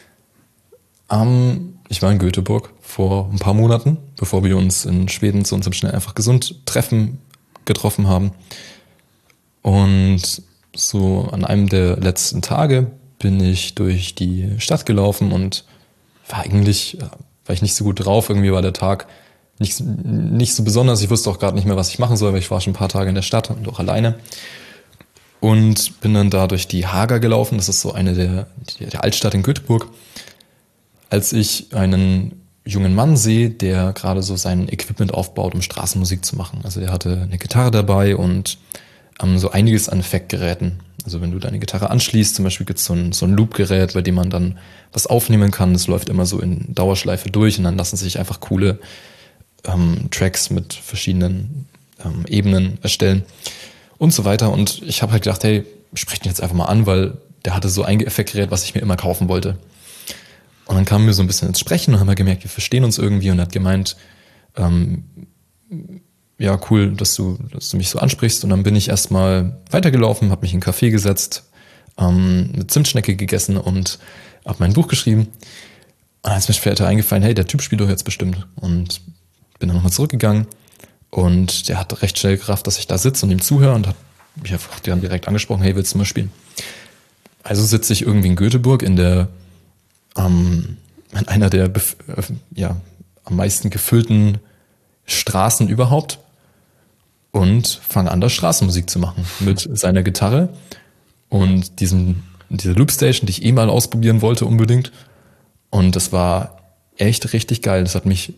Um, ich war in Göteborg vor ein paar Monaten, bevor wir uns in Schweden zu unserem Schnell einfach gesund Treffen getroffen haben. Und so an einem der letzten Tage bin ich durch die Stadt gelaufen und war eigentlich, war ich nicht so gut drauf. Irgendwie war der Tag nicht, nicht so besonders. Ich wusste auch gerade nicht mehr, was ich machen soll, weil ich war schon ein paar Tage in der Stadt und auch alleine. Und bin dann da durch die Haga gelaufen. Das ist so eine der, der Altstadt in Göteborg. Als ich einen jungen Mann sehe, der gerade so sein Equipment aufbaut, um Straßenmusik zu machen. Also der hatte eine Gitarre dabei und ähm, so einiges an Effektgeräten. Also wenn du deine Gitarre anschließt, zum Beispiel gibt es so ein, so ein Loop-Gerät, bei dem man dann was aufnehmen kann. Das läuft immer so in Dauerschleife durch und dann lassen sich einfach coole ähm, Tracks mit verschiedenen ähm, Ebenen erstellen und so weiter. Und ich habe halt gedacht, hey, sprech den jetzt einfach mal an, weil der hatte so ein Effektgerät, was ich mir immer kaufen wollte. Und dann kamen wir so ein bisschen ins Sprechen und haben wir gemerkt, wir verstehen uns irgendwie und er hat gemeint, ähm, ja, cool, dass du, dass du mich so ansprichst. Und dann bin ich erstmal weitergelaufen, habe mich in einen Café gesetzt, ähm, eine Zimtschnecke gegessen und habe mein Buch geschrieben. Und dann ist mir später eingefallen, hey, der Typ spielt doch jetzt bestimmt. Und bin dann nochmal zurückgegangen und der hat recht schnell gerafft, dass ich da sitze und ihm zuhöre und hat mich einfach dann direkt angesprochen, hey, willst du mal spielen? Also sitze ich irgendwie in Göteborg in der Ähm, in einer der bef- äh, ja, am meisten gefüllten Straßen überhaupt und fange an, da Straßenmusik zu machen mit seiner Gitarre und diesem, dieser Loopstation, die ich eh mal ausprobieren wollte unbedingt. Und das war echt richtig geil. Das hat mich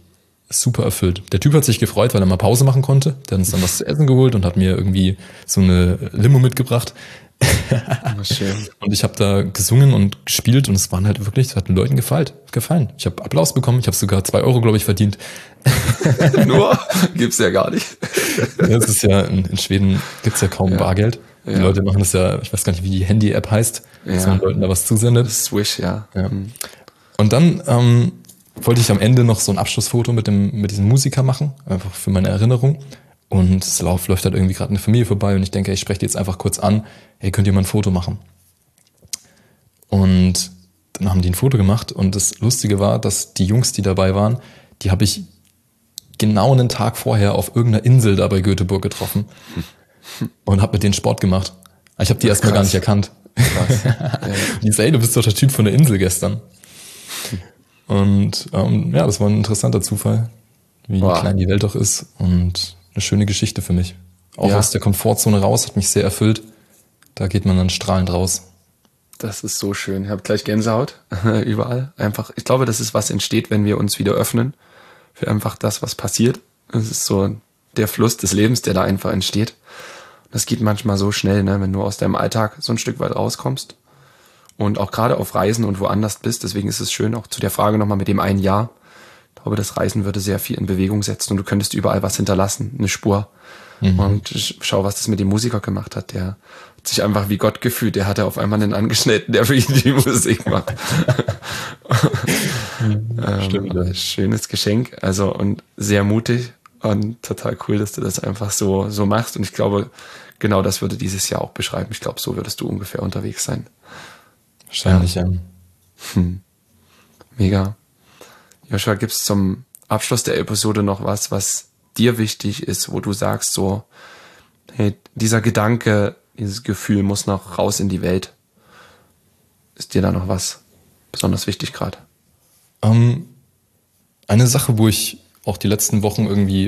super erfüllt. Der Typ hat sich gefreut, weil er mal Pause machen konnte. Der hat uns dann was zu essen geholt und hat mir irgendwie so eine Limo mitgebracht. Schön. Und ich habe da gesungen und gespielt und es waren halt wirklich, es hat den Leuten gefallen. gefallen. Ich habe Applaus bekommen, ich habe sogar zwei Euro, glaube ich, verdient. Nur? Gibt's ja gar nicht. Das ist ja, in, in Schweden gibt's ja kaum ja. Bargeld. Die ja. Leute machen das ja, ich weiß gar nicht, wie die Handy-App heißt, ja. dass man Leuten da was zusendet. Swish, ja. ja. Und dann ähm, wollte ich am Ende noch so ein Abschlussfoto mit dem mit diesem Musiker machen, einfach für meine Erinnerung. Und es läuft, läuft halt irgendwie gerade eine Familie vorbei und ich denke, ich spreche die jetzt einfach kurz an. Hey, könnt ihr mal ein Foto machen? Und dann haben die ein Foto gemacht und das Lustige war, dass die Jungs, die dabei waren, die habe ich genau einen Tag vorher auf irgendeiner Insel da bei Göteborg getroffen und habe mit denen Sport gemacht. Ich habe die erstmal gar nicht erkannt. Krass. Ja. Und die sagen, hey, du bist doch der Typ von der Insel gestern. Und ähm, ja, das war ein interessanter Zufall, wie wow. klein die Welt doch ist und eine schöne Geschichte für mich. Auch ja. aus der Komfortzone raus, hat mich sehr erfüllt. Da geht man dann strahlend raus. Das ist so schön. Ich habe gleich Gänsehaut überall. Einfach, ich glaube, das ist, was entsteht, wenn wir uns wieder öffnen für einfach das, was passiert. Es ist so der Fluss des Lebens, der da einfach entsteht. Das geht manchmal so schnell, ne, wenn du aus deinem Alltag so ein Stück weit rauskommst und auch gerade auf Reisen und woanders bist. Deswegen ist es schön, auch zu der Frage nochmal mit dem einen Jahr. Ich glaube, das Reisen würde sehr viel in Bewegung setzen und du könntest überall was hinterlassen, eine Spur. Mhm. Und schau, was das mit dem Musiker gemacht hat. Der hat sich einfach wie Gott gefühlt. Der hatte auf einmal einen Angestellten, der für ihn die Musik macht. Stimmt. ähm, schönes Geschenk. Also und sehr mutig und total cool, dass du das einfach so so machst. Und ich glaube, genau das würde dieses Jahr auch beschreiben. Ich glaube, so würdest du ungefähr unterwegs sein. Wahrscheinlich, ja. ja. Hm. Mega. Joshua, gibt's zum Abschluss der Episode noch was, was dir wichtig ist, wo du sagst so, hey, dieser Gedanke, dieses Gefühl muss noch raus in die Welt. Ist dir da noch was besonders wichtig gerade? Um, eine Sache, wo ich auch die letzten Wochen irgendwie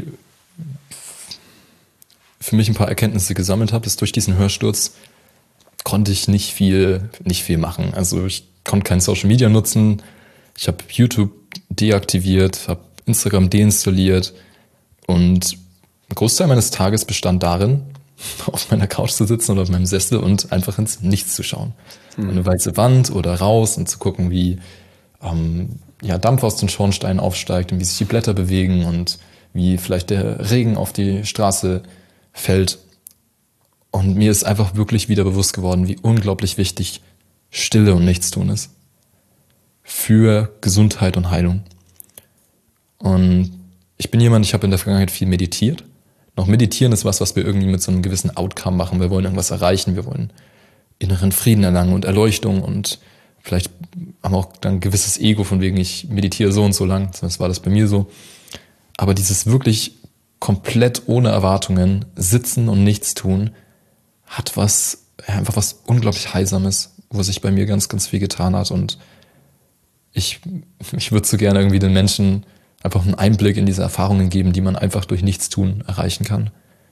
für mich ein paar Erkenntnisse gesammelt habe, ist durch diesen Hörsturz konnte ich nicht viel, nicht viel machen. Also ich konnte kein Social Media nutzen. Ich habe YouTube deaktiviert, habe Instagram deinstalliert und ein Großteil meines Tages bestand darin, auf meiner Couch zu sitzen oder auf meinem Sessel und einfach ins Nichts zu schauen. Mhm. Eine weiße Wand oder raus und zu gucken, wie ähm, ja, Dampf aus den Schornsteinen aufsteigt und wie sich die Blätter bewegen und wie vielleicht der Regen auf die Straße fällt. Und mir ist einfach wirklich wieder bewusst geworden, wie unglaublich wichtig Stille und Nichtstun ist. Für Gesundheit und Heilung. Und ich bin jemand, ich habe in der Vergangenheit viel meditiert. Noch meditieren ist was, was wir irgendwie mit so einem gewissen Outcome machen. Wir wollen irgendwas erreichen, wir wollen inneren Frieden erlangen und Erleuchtung und vielleicht haben wir auch dann ein gewisses Ego von wegen, ich meditiere so und so lang. Das war das bei mir so. Aber dieses wirklich komplett ohne Erwartungen sitzen und nichts tun, hat was, ja, einfach was unglaublich Heilsames, wo sich bei mir ganz, ganz viel getan hat. Und ich, ich würde so gerne irgendwie den Menschen einfach einen Einblick in diese Erfahrungen geben, die man einfach durch Nichtstun erreichen kann.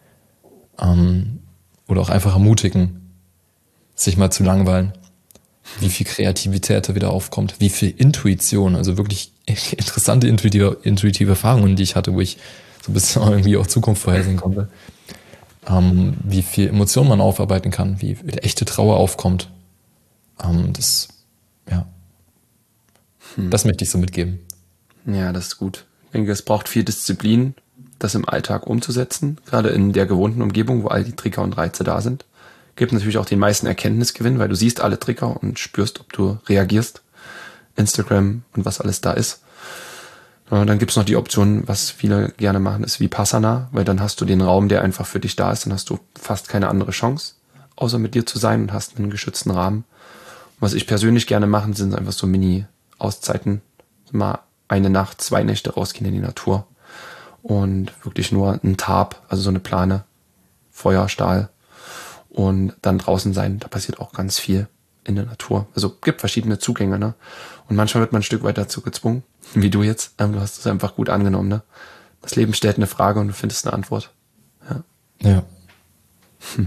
Ähm, oder auch einfach ermutigen, sich mal zu langweilen. Wie viel Kreativität da wieder aufkommt, wie viel Intuition, also wirklich interessante intuitive, intuitive Erfahrungen, die ich hatte, wo ich so ein bisschen irgendwie auch Zukunft vorhersehen konnte. Ähm, wie viel Emotion man aufarbeiten kann, wie echte Trauer aufkommt. Ähm, das, ja, hm. das möchte ich so mitgeben. Ja, das ist gut. Ich denke, es braucht viel Disziplin, das im Alltag umzusetzen, gerade in der gewohnten Umgebung, wo all die Trigger und Reize da sind. Gibt natürlich auch den meisten Erkenntnisgewinn, weil du siehst alle Trigger und spürst, ob du reagierst. Instagram und was alles da ist. Und dann gibt's noch die Option, was viele gerne machen, ist Vipassana, weil dann hast du den Raum, der einfach für dich da ist, dann hast du fast keine andere Chance, außer mit dir zu sein und hast einen geschützten Rahmen. Und was ich persönlich gerne mache, sind einfach so Mini-Auszeiten. Mal eine Nacht, zwei Nächte rausgehen in die Natur und wirklich nur ein Tarp, also so eine Plane, Feuer, Stahl und dann draußen sein. Da passiert auch ganz viel in der Natur. Also gibt verschiedene Zugänge, ne? Und manchmal wird man ein Stück weit dazu gezwungen, wie du jetzt. Du hast es einfach gut angenommen, ne? Das Leben stellt eine Frage und du findest eine Antwort. Ja. Ja. Hm.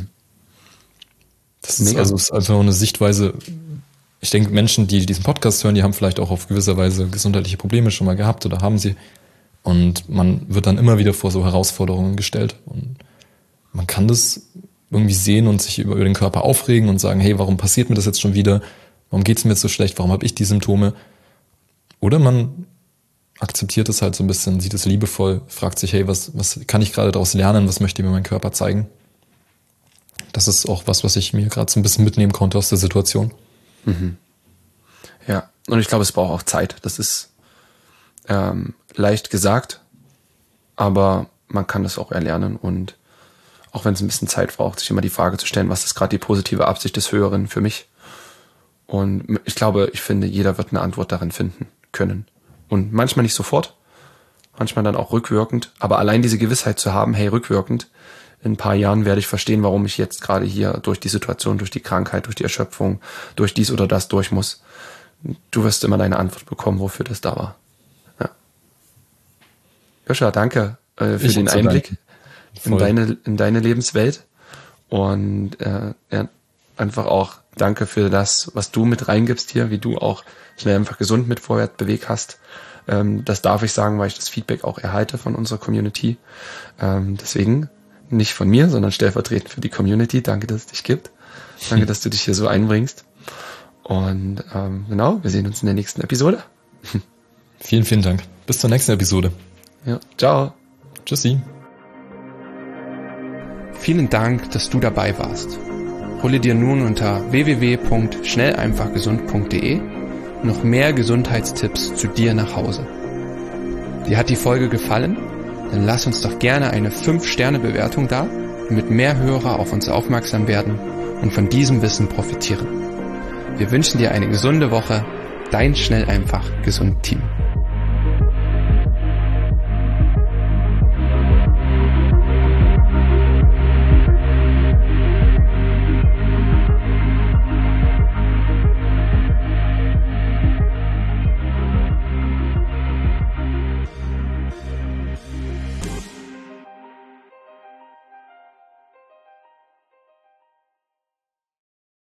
Das ist Mega. Also ist einfach eine Sichtweise. Ich denke, Menschen, die diesen Podcast hören, die haben vielleicht auch auf gewisser Weise gesundheitliche Probleme schon mal gehabt oder haben sie. Und man wird dann immer wieder vor so Herausforderungen gestellt. Und man kann das irgendwie sehen und sich über, über den Körper aufregen und sagen, hey, warum passiert mir das jetzt schon wieder? Warum geht's mir jetzt so schlecht? Warum habe ich die Symptome? Oder man akzeptiert es halt so ein bisschen, sieht es liebevoll, fragt sich, hey, was, was kann ich gerade daraus lernen? Was möchte mir mein Körper zeigen? Das ist auch was, was ich mir gerade so ein bisschen mitnehmen konnte aus der Situation. Mhm. Ja, und ich glaube, es braucht auch Zeit. Das ist ähm, leicht gesagt, aber man kann das auch erlernen. Und auch wenn es ein bisschen Zeit braucht, sich immer die Frage zu stellen, was ist gerade die positive Absicht des Höheren für mich? Und ich glaube, ich finde, jeder wird eine Antwort darin finden können. Und manchmal nicht sofort, manchmal dann auch rückwirkend. Aber allein diese Gewissheit zu haben, hey, rückwirkend, in ein paar Jahren werde ich verstehen, warum ich jetzt gerade hier durch die Situation, durch die Krankheit, durch die Erschöpfung, durch dies oder das durch muss. Du wirst immer deine Antwort bekommen, wofür das da war. Ja. Joshua, danke äh, für ich den Einblick in deine, in deine Lebenswelt. Und äh, ja, einfach auch danke für das, was du mit reingibst hier, wie du auch schnell einfach gesund mit vorwärts bewegt hast. Ähm, das darf ich sagen, weil ich das Feedback auch erhalte von unserer Community. Ähm, deswegen nicht von mir, sondern stellvertretend für die Community. Danke, dass es dich gibt. Danke, dass du dich hier so einbringst. Und ähm, genau, wir sehen uns in der nächsten Episode. Vielen, vielen Dank. Bis zur nächsten Episode. Ja, ciao. Tschüssi. Vielen Dank, dass du dabei warst. Hole dir nun unter w w w punkt schnell einfach gesund punkt d e noch mehr Gesundheitstipps zu dir nach Hause. Dir hat die Folge gefallen? Dann lass uns doch gerne eine fünf Sterne Bewertung da, damit mehr Hörer auf uns aufmerksam werden und von diesem Wissen profitieren. Wir wünschen dir eine gesunde Woche. Dein Schnell einfach gesund Team.